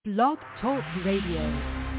Blog Talk Radio.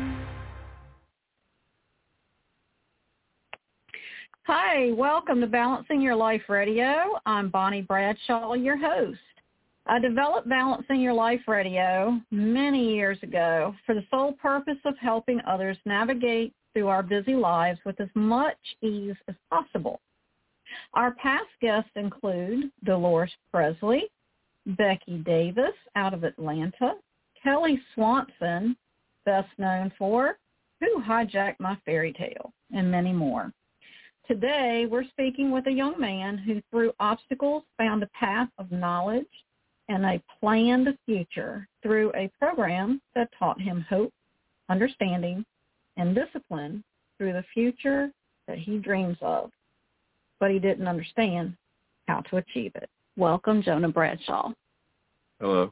Hi, welcome to Balancing Your Life Radio. I'm Bonnie Bradshaw, your host. I developed Balancing Your Life Radio many years ago for the sole purpose of helping others navigate through our busy lives with as much ease as possible. Our past guests include Dolores Presley, Becky Davis out of Atlanta, Kelly Swanson, best known for Who Hijacked My Fairy Tale, and many more. Today, we're speaking with a young man who, through obstacles, found a path of knowledge and a planned future through a program that taught him hope, understanding, and discipline through the future that he dreams of, but he didn't understand how to achieve it. Welcome, Jonah Bradshaw. Hello.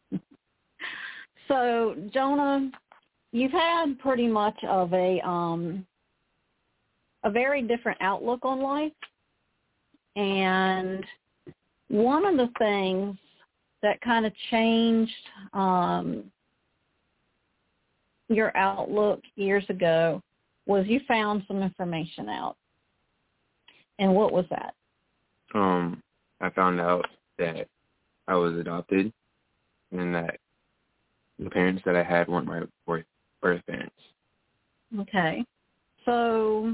So, Jonah, you've had pretty much of a very different outlook on life. And one of the things that kind of changed your outlook years ago was you found some information out. And what was that? I found out that I was adopted and that the parents that I had weren't my birth parents. Okay. So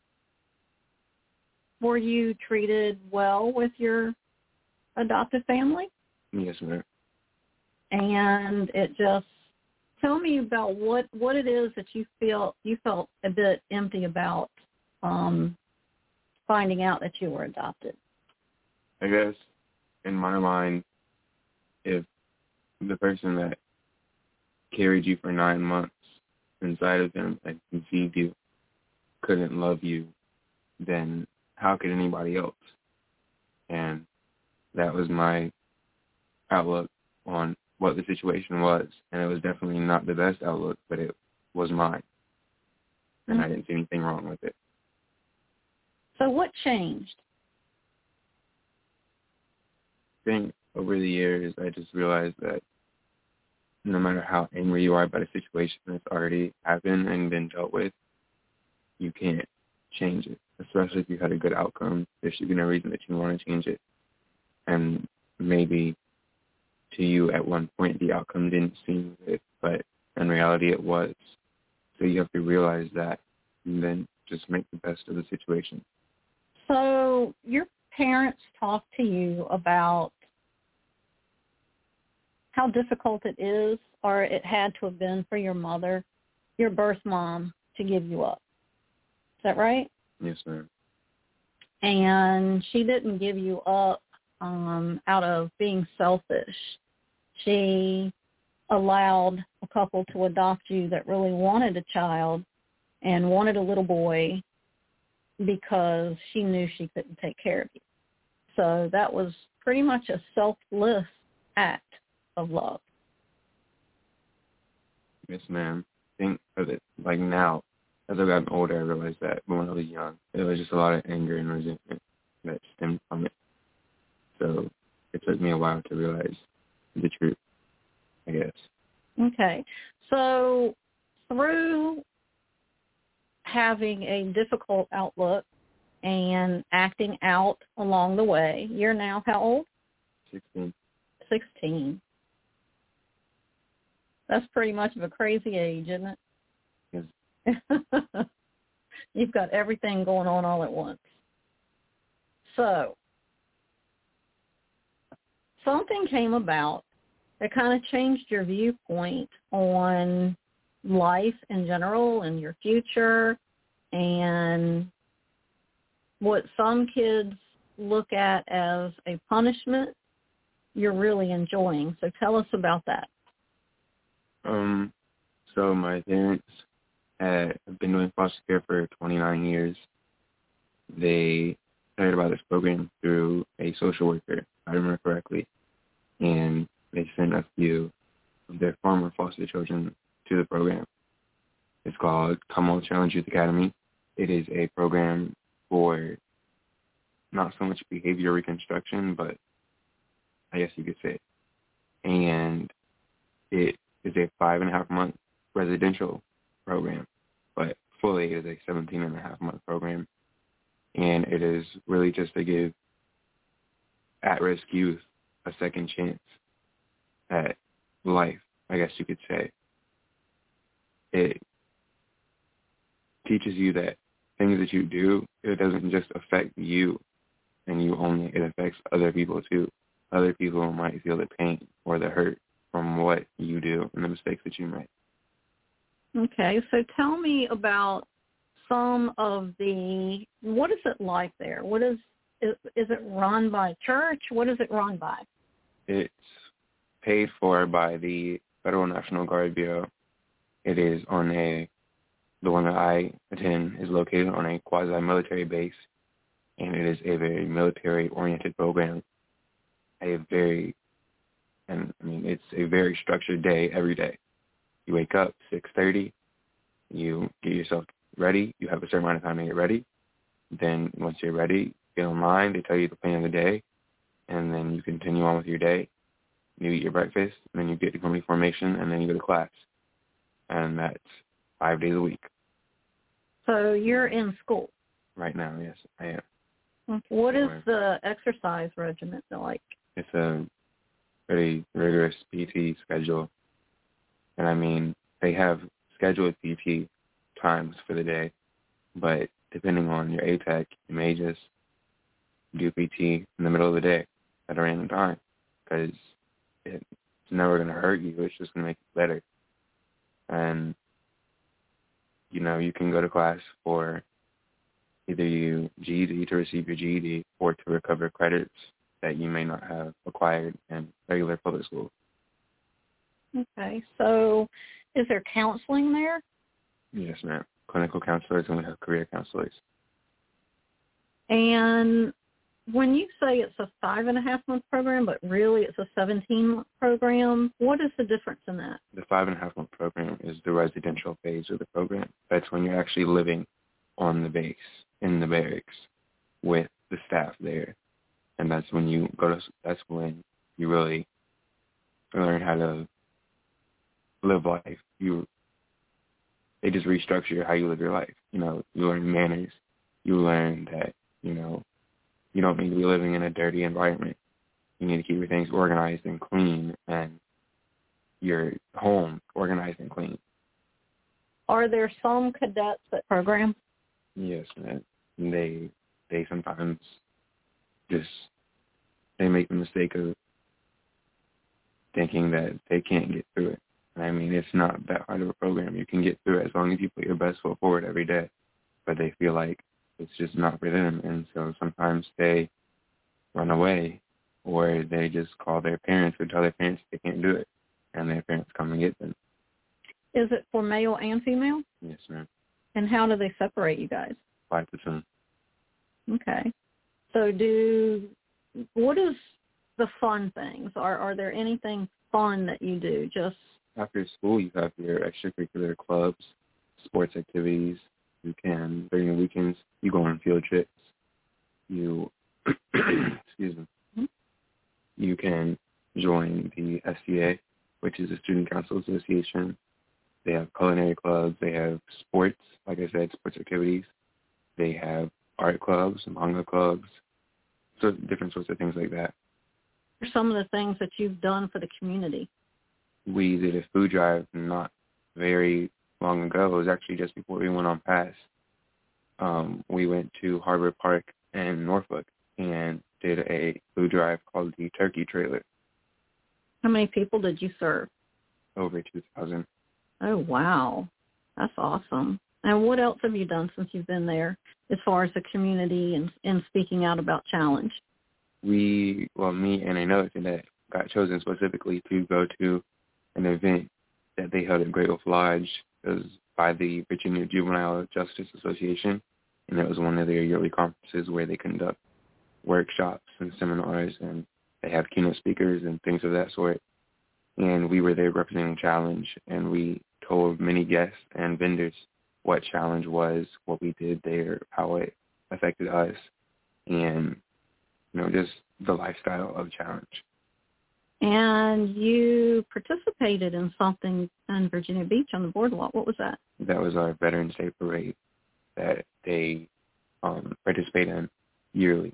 were you treated well with your adopted family? Yes, ma'am. And it just, tell me about what it is that you felt a bit empty about finding out that you were adopted. I guess in my mind, if the person that carried you for 9 months inside of him and conceived you couldn't love you, then how could anybody else? And that was my outlook on what the situation was. And it was definitely not the best outlook, but it was mine. And I didn't see anything wrong with it. So what changed? I think over the years, I just realized that no matter how angry you are about a situation that's already happened and been dealt with, you can't change it, especially if you had a good outcome. There should be no reason that you want to change it. And maybe to you at one point the outcome didn't seem good, but in reality it was. So you have to realize that and then just make the best of the situation. So your parents talked to you about how difficult it is, or it had to have been for your mother, your birth mom, to give you up. Is that right? Yes, ma'am. And she didn't give you up out of being selfish. She allowed a couple to adopt you that really wanted a child and wanted a little boy because she knew she couldn't take care of you. So that was pretty much a selfless act of love. Yes, ma'am. Think of it like now. As I've gotten older, I realized that. But when I was young, there was just a lot of anger and resentment that stemmed from it. So it took me a while to realize the truth, I guess. Okay. So through having a difficult outlook and acting out along the way, you're now how old? 16. 16. That's pretty much of a crazy age, isn't it? Yes. You've got everything going on all at once. So something came about that kind of changed your viewpoint on life in general and your future and what some kids look at as a punishment, you're really enjoying. So tell us about that. So my parents have been doing foster care for 29 years. They heard about this program through a social worker, if I remember correctly, and they sent a few of their former foster children to the program. It's called Come On Challenge Youth Academy. It is a program for not so much behavior reconstruction, but I guess you could say. And it is a 5.5-month residential program, but fully is a 17.5-month program. And it is really just to give at-risk youth a second chance at life, I guess you could say. It teaches you that things that you do, it doesn't just affect you and you only, it affects other people too. Other people might feel the pain or the hurt from what you do and the mistakes that you make. Okay, so tell me about some of what is it like there? Is it run by church? What is it run by? It's paid for by the Federal National Guard Bureau. It is the one that I attend is located on a quasi-military base, and it is a very military-oriented program. It's a very structured day every day. You wake up 6:30, you get yourself ready, you have a certain amount of time to get ready. Then once you're ready, get online, they tell you the plan of the day, and then you continue on with your day. You eat your breakfast, and then you get to company formation, and then you go to class. And that's 5 days a week. So you're in school? Right now, yes, I am. Okay. What is the exercise regimen like? It's a very rigorous PT schedule. And they have scheduled PT times for the day, but depending on your ATAC, you may just do PT in the middle of the day at a random time because it's never going to hurt you. It's just going to make you better. And, you can go to class for either you GED to receive your GED or to recover credits that you may not have acquired in regular public school. Okay, so is there counseling there? Yes, ma'am. Clinical counselors, and we have career counselors. And when you say it's a 5.5-month program, but really it's a 17-month program, what is the difference in that? The 5.5-month program is the residential phase of the program. That's when you're actually living on the base, in the barracks, with the staff there. And that's when you really learn how to live life. They just restructure how you live your life. You learn manners. You learn that, you don't need to be living in a dirty environment. You need to keep your things organized and clean and your home organized and clean. Are there some cadets that program? Yes, man. They sometimes they make the mistake of thinking that they can't get through it. It's not that hard of a program. You can get through it as long as you put your best foot forward every day. But they feel like it's just not for them. And so sometimes they run away or they just call their parents or tell their parents they can't do it. And their parents come and get them. Is it for male and female? Yes, ma'am. And how do they separate you guys? 5 to 10. Okay. So what is the fun things? Are there anything fun that you do? Just after school, you have your extracurricular clubs, sports activities. You can, during the weekends, you go on field trips. You, excuse me, mm-hmm. You can join the SCA, which is the Student Council Association. They have culinary clubs. They have sports, like I said, sports activities. They have art clubs, manga clubs, so different sorts of things like that. What are some of the things that you've done for the community? We did a food drive not very long ago. It was actually just before we went on pass. We went to Harbor Park in Norfolk and did a food drive called the Turkey Trailer. How many people did you serve? Over 2,000. Oh, wow. That's awesome. And what else have you done since you've been there as far as the community and speaking out about challenge? Me and another cadet got chosen specifically to go to an event that they held at Great Wolf Lodge. It was by the Virginia Juvenile Justice Association, and it was one of their yearly conferences where they conduct workshops and seminars, and they have keynote speakers and things of that sort. And we were there representing Challenge, and we told many guests and vendors what Challenge was, what we did there, how it affected us, and, just the lifestyle of Challenge. And you participated in something in Virginia Beach on the boardwalk. What was that? That was our Veterans Day parade that they participate in yearly.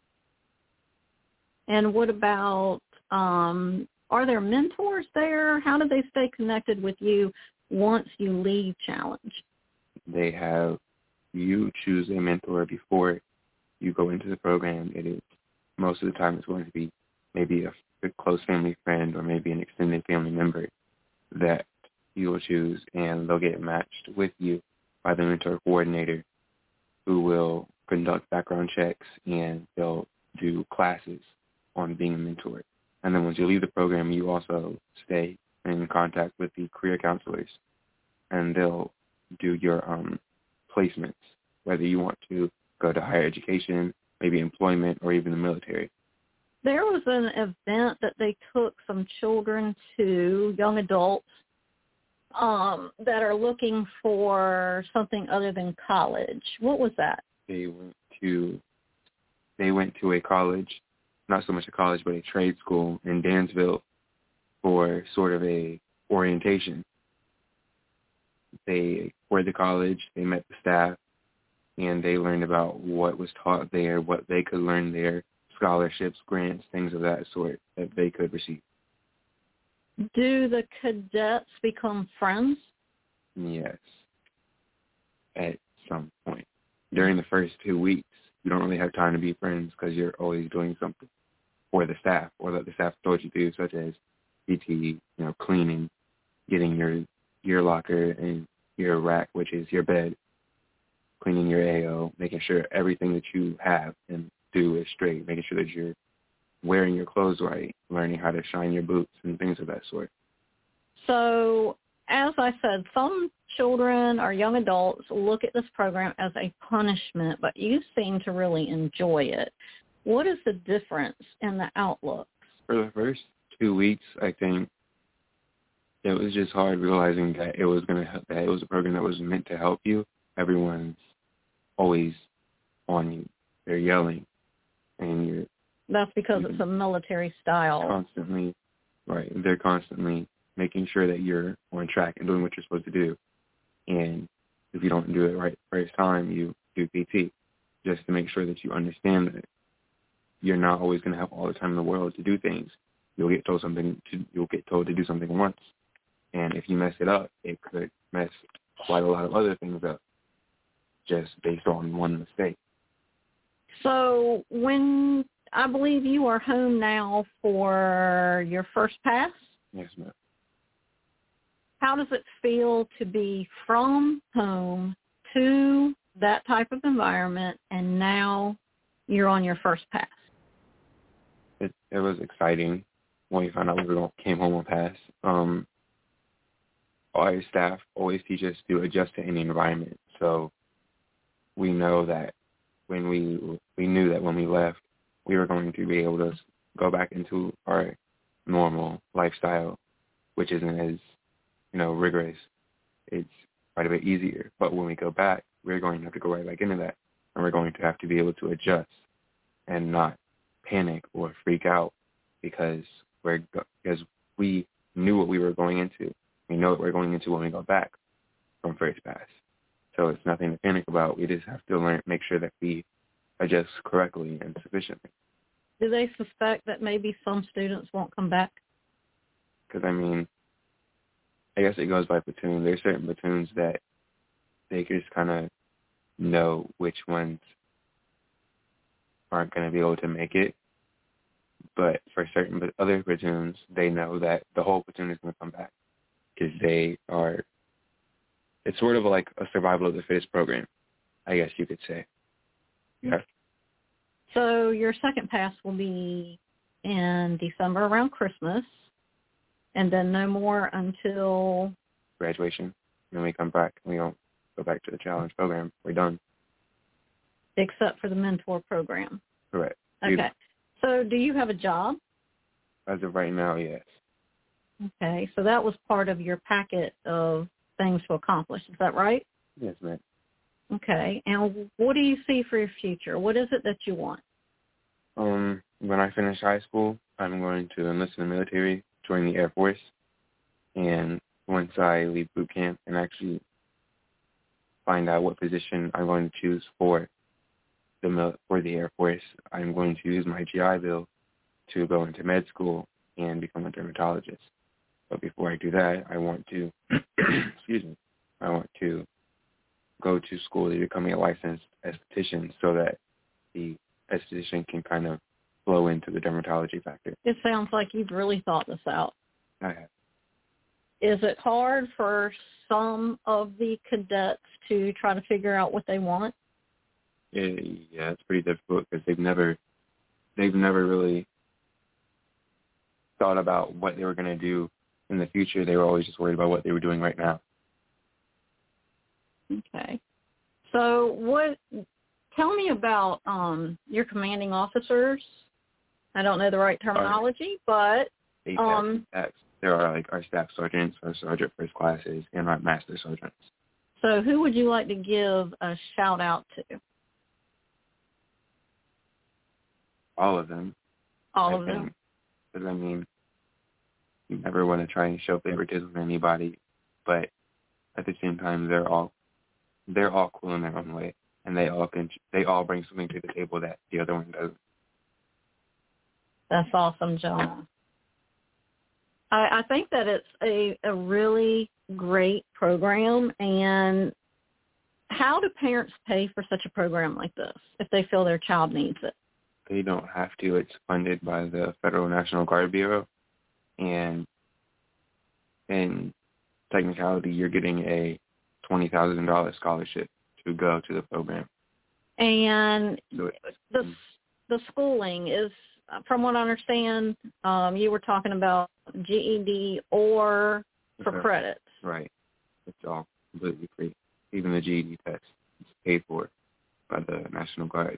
And what about, are there mentors there? How do they stay connected with you once you leave Challenge? They have you choose a mentor before you go into the program. It is, most of the time, it's going to be maybe a close family friend or maybe an extended family member that you will choose, and they'll get matched with you by the mentor coordinator, who will conduct background checks, and they'll do classes on being a mentor. And then once you leave the program, you also stay in contact with the career counselors, and they'll do your placements, whether you want to go to higher education, maybe employment, or even the military. There was an event that they took some children to, young adults, that are looking for something other than college. What was that? They went to a college, not so much a college, but a trade school in Dansville for sort of a orientation. They were at the college, they met the staff, and they learned about what was taught there, what they could learn there, scholarships, grants, things of that sort that they could receive. Do the cadets become friends? Yes, at some point. During the first 2 weeks, you don't really have time to be friends because you're always doing something for the staff or that the staff told you to do, such as PT, cleaning, getting your locker and your rack, which is your bed, cleaning your AO, making sure everything that you have and do is straight, making sure that you're wearing your clothes right, learning how to shine your boots and things of that sort. So, as I said, some children or young adults look at this program as a punishment, but you seem to really enjoy it. What is the difference in the outlook? For the first 2 weeks, I think it was just hard realizing that it was that it was a program that was meant to help you. Everyone's always on you. They're yelling, and That's because it's a military style. Constantly, right. They're constantly making sure that you're on track and doing what you're supposed to do. And if you don't do it right the first time, you do PT, just to make sure that you understand that you're not always going to have all the time in the world to do things. You'll get told to do something once. And if you mess it up, it could mess quite a lot of other things up just based on one mistake. So when I believe you are home now for your first pass? Yes, ma'am. How does it feel to be from home to that type of environment, and now you're on your first pass? It was exciting when we found out we came home on pass. Our staff always teach us to adjust to any environment. So we know that when we knew that when we left, we were going to be able to go back into our normal lifestyle, which isn't as, rigorous. It's quite a bit easier. But when we go back, we're going to have to go right back into that, and we're going to have to be able to adjust and not panic or freak out because we knew what we were going into. We know what we're going into when we go back from first pass. So it's nothing to panic about. We just have to make sure that we adjust correctly and sufficiently. Do they suspect that maybe some students won't come back? Because, I guess it goes by platoon. There's certain platoons that they just kind of know which ones aren't going to be able to make it. But for certain other platoons, they know that the whole platoon is going to come back because it's sort of like a survival of the fittest program, I guess you could say. Yeah. So your second pass will be in December around Christmas, and then no more until graduation. Then we come back. We don't go back to the challenge program. We're done. Except for the mentor program. Correct. Okay. So do you have a job? As of right now, yes. Okay. So that was part of your packet of things to accomplish. Is that right? Yes, ma'am. Okay. And what do you see for your future? What is it that you want? When I finish high school, I'm going to enlist in the military, join the Air Force, and once I leave boot camp and actually find out what position I'm going to choose for the Air Force, I'm going to use my GI Bill to go into med school and become a dermatologist. But before I do that, I want to, I want to go to school to become a licensed esthetician so that the esthetician can kind of flow into the dermatology factor. It sounds like you've really thought this out. I have. Is it hard for some of the cadets to try to figure out what they want? Yeah, it's pretty difficult because they've never really thought about what they were going to do in the future. They were always just worried about what they were doing right now. Okay. So tell me about your commanding officers. I don't know the right terminology, but there are like our staff sergeants, our sergeant first classes, and our master sergeants. So who would you like to give a shout out to? All of them. All of them? Because, I mean, you never want to try and show favoritism to anybody, but at the same time, they're all cool in their own way, and they all bring something to the table that the other one doesn't. That's awesome, John. I think that it's a really great program, and how do parents pay for such a program like this if they feel their child needs it? They don't have to. It's funded by the Federal National Guard Bureau, and in technicality, you're getting a $20,000 scholarship to go to the program. And the schooling is, from what I understand, you were talking about GED or for credits. Right. It's all completely free. Even the GED test is paid for by the National Guard.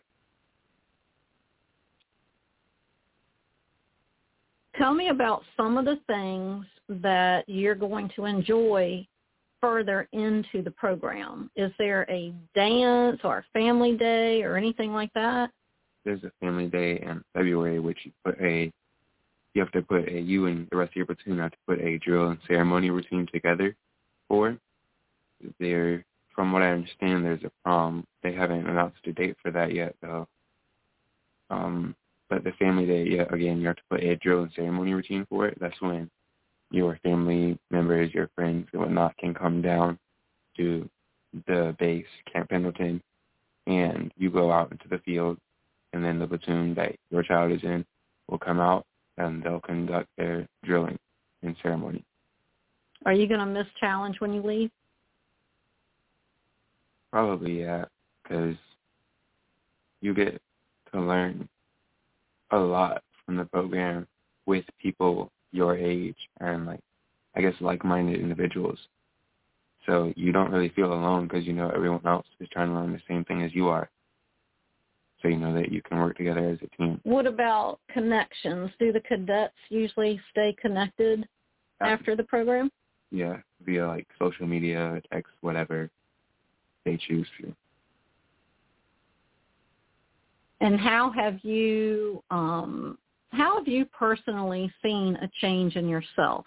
Tell me about some of the things that you're going to enjoy further into the program. Is there a dance or a family day or anything like that? There's a family day in February, which you and the rest of your platoon have to put a drill and ceremony routine together for. From what I understand, there's a prom. They haven't announced a date for that yet, though. But the family day, again, you have to put a drill and ceremony routine for it. That's when your family members, your friends, and whatnot can come down to the base, Camp Pendleton, and you go out into the field, and then the platoon that your child is in will come out, and they'll conduct their drilling and ceremony. Are you going to miss challenge when you leave? Probably, yeah, because you get to learn a lot from the program with people your age and, like-minded individuals. So you don't really feel alone because you know everyone else is trying to learn the same thing as you are. So you know that you can work together as a team. What about connections? Do the cadets usually stay connected after the program? Yeah, via like social media, text, whatever they choose to. And how have you personally seen a change in yourself?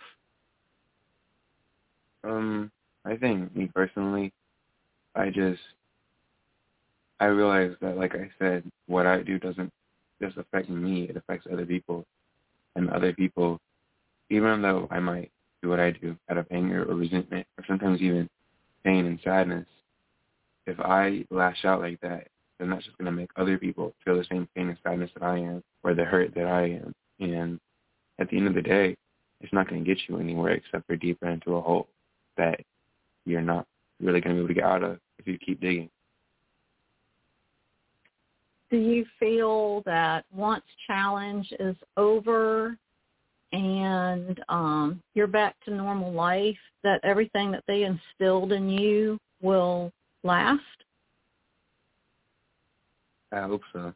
I think me personally, I realize that, like I said, what I do doesn't just affect me, it affects other people. And other people, even though I might do what I do out of anger or resentment or sometimes even pain and sadness, if I lash out like that, then that's just going to make other people feel the same pain and sadness that I am or the hurt that I am. And at the end of the day, it's not going to get you anywhere except for deeper into a hole that you're not really going to be able to get out of if you keep digging. Do you feel that once challenge is over and you're back to normal life, that everything that they instilled in you will last? I hope so.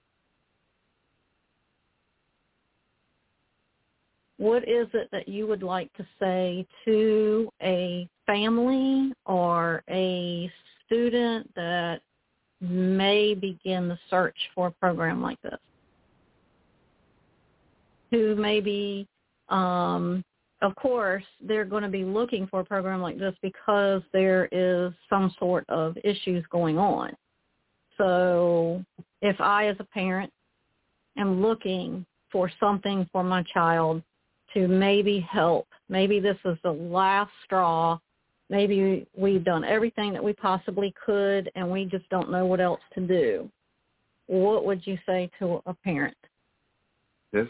What is it that you would like to say to a family or a student that may begin the search for a program like this? who maybe, of course, they're going to be looking for a program like this because there is some sort of issues going on. So if I, as a parent, am looking for something for my child to maybe help, maybe this is the last straw, maybe we've done everything that we possibly could and we just don't know what else to do, what would you say to a parent? This,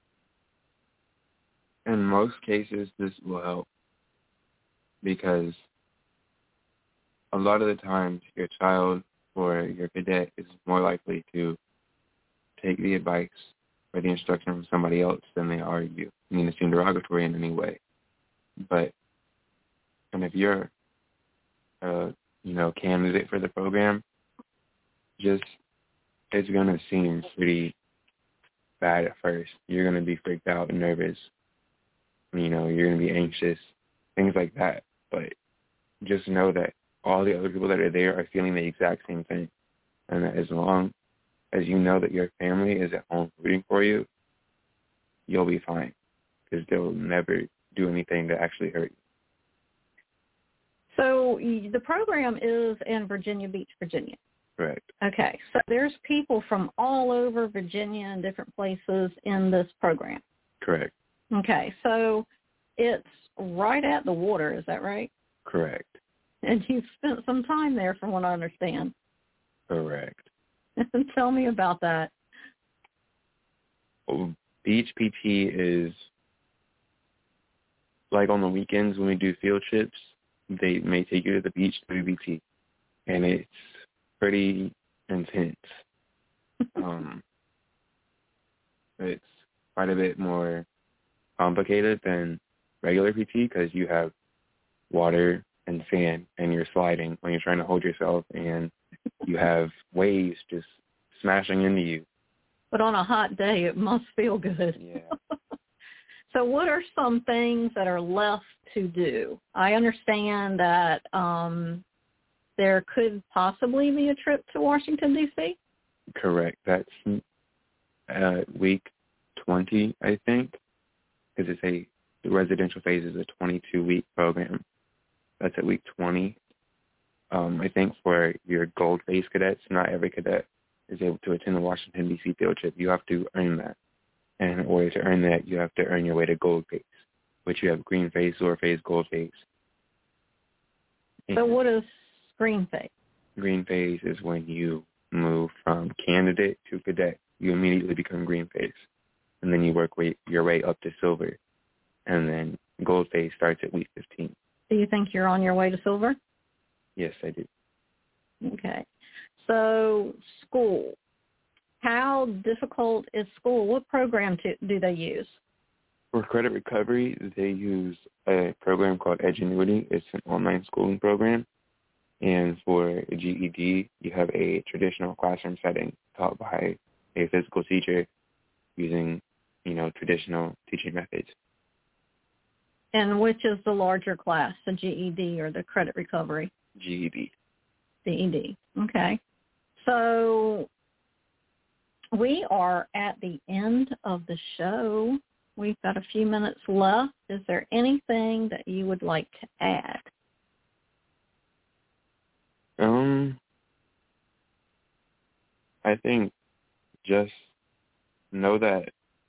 in most cases, this will help because a lot of the times your child or your cadet is more likely to take the advice or the instruction from somebody else than they are you. I mean, it seems derogatory in any way. But, and if you're a, candidate for the program, it's going to seem pretty bad at first. You're going to be freaked out and nervous. You're going to be anxious, things like that. But just know that all the other people that are there are feeling the exact same thing. And that as long as you know that your family is at home rooting for you, you'll be fine because they'll never do anything to actually hurt you. So the program is in Virginia Beach, Virginia. Correct. Okay, so there's people from all over Virginia and different places in this program. Correct. Okay, so it's right at the water, is that right? Correct. And you've spent some time there from what I understand. Correct. Tell me about that. Beach PT is like on the weekends when we do field trips, they may take you to the beach to do BT, and it's pretty intense. It's quite a bit more complicated than regular PT because you have water and sand, and you're sliding when you're trying to hold yourself, and you have waves just smashing into you. But on a hot day, it must feel good. Yeah. So what are some things that are left to do? I understand that there could possibly be a trip to Washington, D.C.? Correct. That's week 20, I think, because the residential phase is a 22-week program. That's at week 20. I think for your gold phase cadets, not every cadet is able to attend the Washington, D.C. field trip. You have to earn that. And in order to earn that, you have to earn your way to gold phase, which you have green phase, silver phase, gold phase. So what is green phase? Green phase is when you move from candidate to cadet. You immediately become green phase. And then you work your way up to silver. And then gold phase starts at week 15. Do you think you're on your way to silver? Yes, I do. Okay. So school. How difficult is school? What program do they use? For credit recovery, they use a program called Edgenuity. It's an online schooling program. And for a GED, you have a traditional classroom setting taught by a physical teacher using, traditional teaching methods. And which is the larger class, the GED or the credit recovery? GED. GED. Okay. So we are at the end of the show. We've got a few minutes left. Is there anything that you would like to add? I think just know that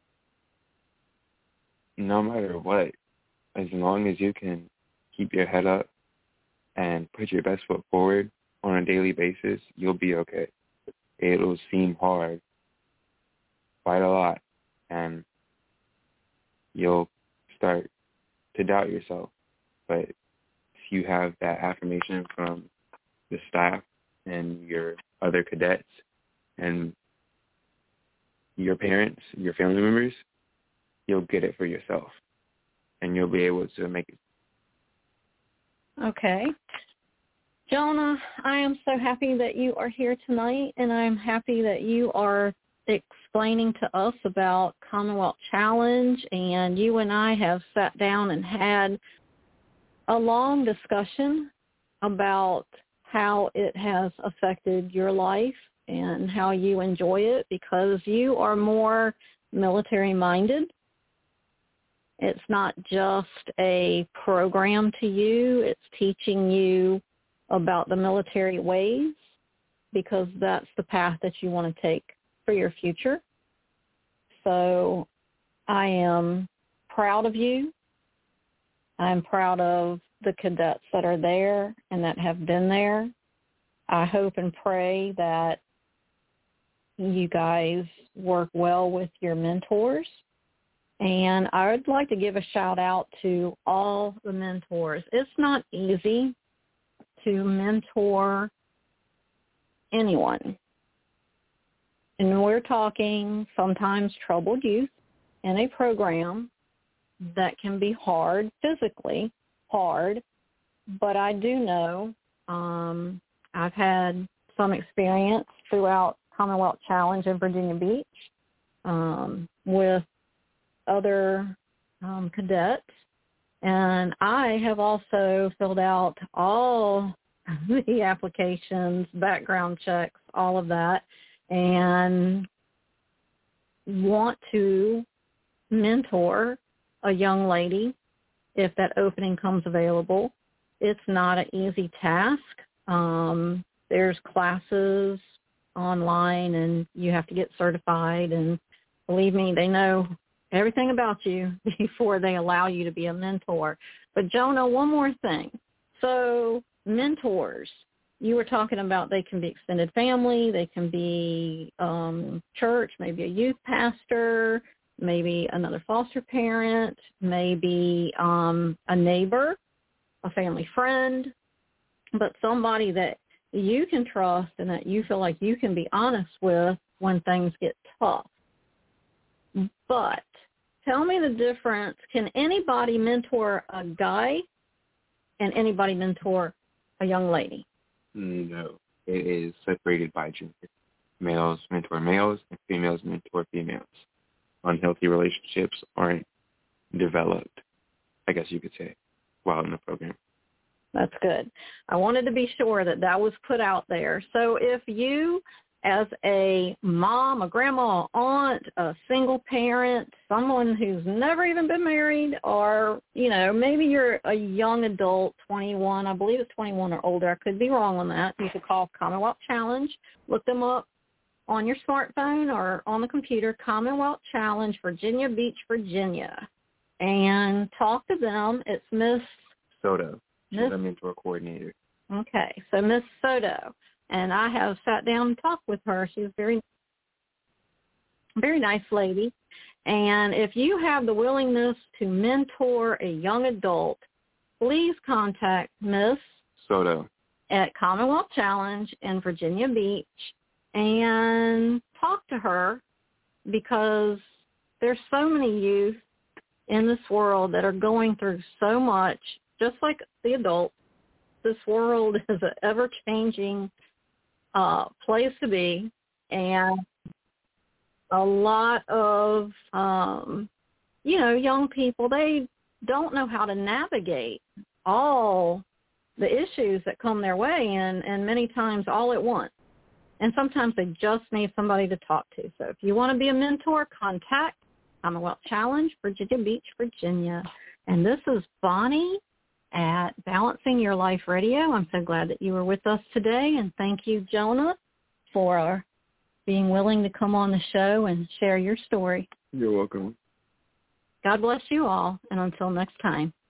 no matter what, as long as you can keep your head up and put your best foot forward on a daily basis, you'll be okay. It'll seem hard quite a lot, and you'll start to doubt yourself. But if you have that affirmation from the staff and your other cadets and your parents, your family members, you'll get it for yourself, and you'll be able to make it. Okay. Jonah, I am so happy that you are here tonight, and I'm happy that you are explaining to us about Commonwealth Challenge, and you and I have sat down and had a long discussion about how it has affected your life and how you enjoy it, because you are more military-minded It's not just a program to you. It's teaching you about the military ways, because that's the path that you want to take for your future. So I am proud of you. I'm proud of the cadets that are there and that have been there. I hope and pray that you guys work well with your mentors. And I would like to give a shout out to all the mentors. It's not easy to mentor anyone. And we're talking sometimes troubled youth in a program that can be hard, physically hard. But I do know I've had some experience throughout Commonwealth Challenge in Virginia Beach with other cadets. And I have also filled out all the applications, background checks, all of that, and want to mentor a young lady if that opening comes available. It's not an easy task. There's classes online, and you have to get certified. And believe me, they know everything about you before they allow you to be a mentor. But Jonah, one more thing. So mentors, you were talking about they can be extended family, they can be church, maybe a youth pastor, maybe another foster parent, maybe a neighbor, a family friend, but somebody that you can trust and that you feel like you can be honest with when things get tough. But tell me the difference. Can anybody mentor a guy and anybody mentor a young lady? No. It is separated by gender. Males mentor males and females mentor females. Unhealthy relationships aren't developed, I guess you could say, while in the program. That's good. I wanted to be sure that that was put out there. So if you, as a mom, a grandma, aunt, a single parent, someone who's never even been married, or, you know, maybe you're a young adult, 21, I believe it's 21 or older. I could be wrong on that. You could call Commonwealth Challenge, look them up on your smartphone or on the computer, Commonwealth Challenge, Virginia Beach, Virginia, and talk to them. It's Miss Soto. She's a mentor coordinator. Okay, so Miss Soto. And I have sat down and talked with her. She's a very, very nice lady. And if you have the willingness to mentor a young adult, please contact Miss Soto at Commonwealth Challenge in Virginia Beach and talk to her, because there's so many youth in this world that are going through so much, just like the adults. This world is an ever-changing place to be, and a lot of, young people, they don't know how to navigate all the issues that come their way, and many times all at once. And sometimes they just need somebody to talk to. So if you want to be a mentor, contact Commonwealth Challenge, Virginia Beach, Virginia. And this is Bonnie at Balancing Your Life Radio. I'm so glad that you were with us today. And thank you, Jonah, for being willing to come on the show and share your story. You're welcome. God bless you all. And until next time.